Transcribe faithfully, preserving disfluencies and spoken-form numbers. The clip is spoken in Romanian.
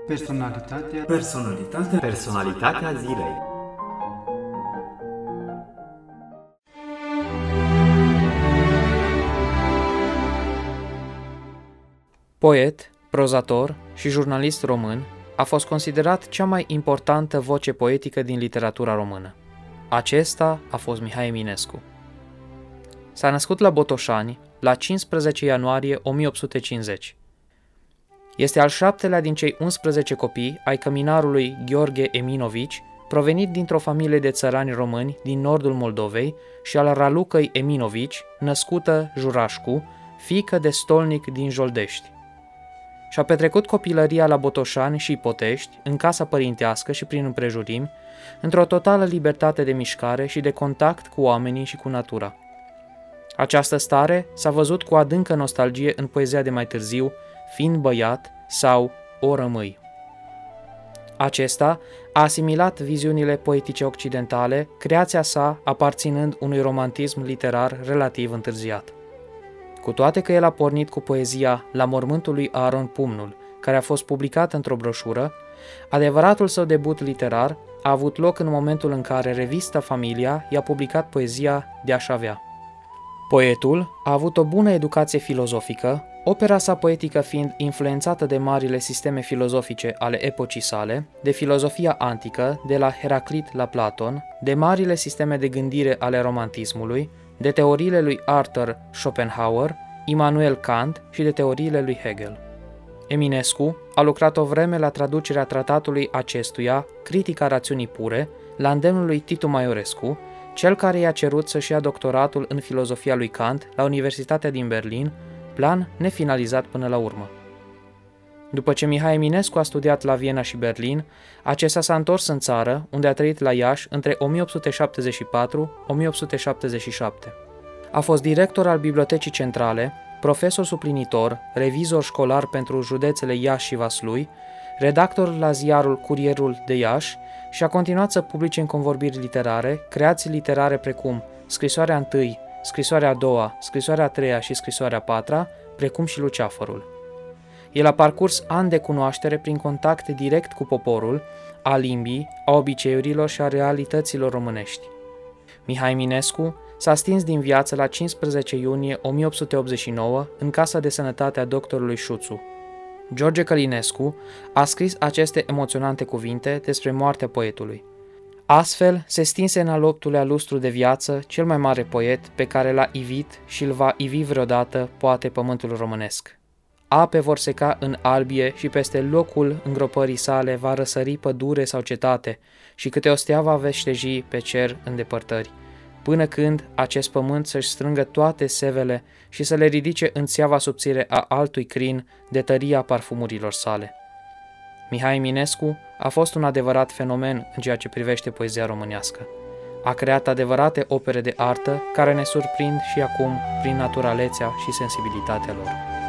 Personalitatea Personalitatea Personalitatea zilei. Poet, prozator și jurnalist român, a fost considerat cea mai importantă voce poetică din literatura română. Acesta a fost Mihai Eminescu. S-a născut la Botoșani la cincisprezece ianuarie o mie opt sute cincizeci. Este al șaptelea din cei unsprezece copii ai căminarului Gheorghe Eminovici, provenit dintr-o familie de țărani români din nordul Moldovei, și al Ralucăi Eminovici, născută Jurașcu, fiică de stolnic din Joldești. Și-a petrecut copilăria la Botoșani și Potești, în casa părintească și prin împrejurimi, într-o totală libertate de mișcare și de contact cu oamenii și cu natura. Această stare s-a văzut cu adâncă nostalgie în poezia de mai târziu, Fiind băiat sau O rămâi. Acesta a asimilat viziunile poetice occidentale, creația sa aparținând unui romantism literar relativ întârziat. Cu toate că el a pornit cu poezia La mormântul lui Aron Pumnul, care a fost publicată într-o broșură, adevăratul său debut literar a avut loc în momentul în care revista Familia i-a publicat poezia De-aș avea. Poetul a avut o bună educație filozofică, opera sa poetică fiind influențată de marile sisteme filozofice ale epocii sale, de filozofia antică, de la Heraclit la Platon, de marile sisteme de gândire ale romantismului, de teoriile lui Arthur Schopenhauer, Immanuel Kant și de teoriile lui Hegel. Eminescu a lucrat o vreme la traducerea tratatului acestuia, Critica rațiunii pure, la îndemnul lui Titu Maiorescu, cel care i-a cerut să-și ia doctoratul în filozofia lui Kant la Universitatea din Berlin, plan nefinalizat până la urmă. După ce Mihai Eminescu a studiat la Viena și Berlin, acesta s-a întors în țară, unde a trăit la Iași între o mie opt sute șaptezeci și patru - o mie opt sute șaptezeci și șapte. A fost director al Bibliotecii Centrale, profesor suplinitor, revizor școlar pentru județele Iași și Vaslui, redactor la ziarul Curierul de Iași și a continuat să publice în convorbiri literare creații literare precum Scrisoarea întâi, Scrisoarea a doua, Scrisoarea a treia și Scrisoarea a patra, precum și Luceafărul. El a parcurs ani de cunoaștere prin contact direct cu poporul, a limbii, a obiceiurilor și a realităților românești. Mihai Eminescu s-a stins din viață la cincisprezece iunie o mie opt sute optzeci și nouă în Casa de Sănătate a doctorului Șuțu. George Călinescu a scris aceste emoționante cuvinte despre moartea poetului. Astfel se stinse în al optulea lustru de viață cel mai mare poet pe care l-a ivit și îl va ivi vreodată poate pământul românesc. Ape vor seca în albie și peste locul îngropării sale va răsări pădure sau cetate și câte o stea va veșteji pe cer în depărtări, până când acest pământ să-și strângă toate sevele și să le ridice în țeava subțire a altui crin de tăria parfumurilor sale. Mihai Eminescu a fost un adevărat fenomen în ceea ce privește poezia românească. A creat adevărate opere de artă care ne surprind și acum prin naturalețea și sensibilitatea lor.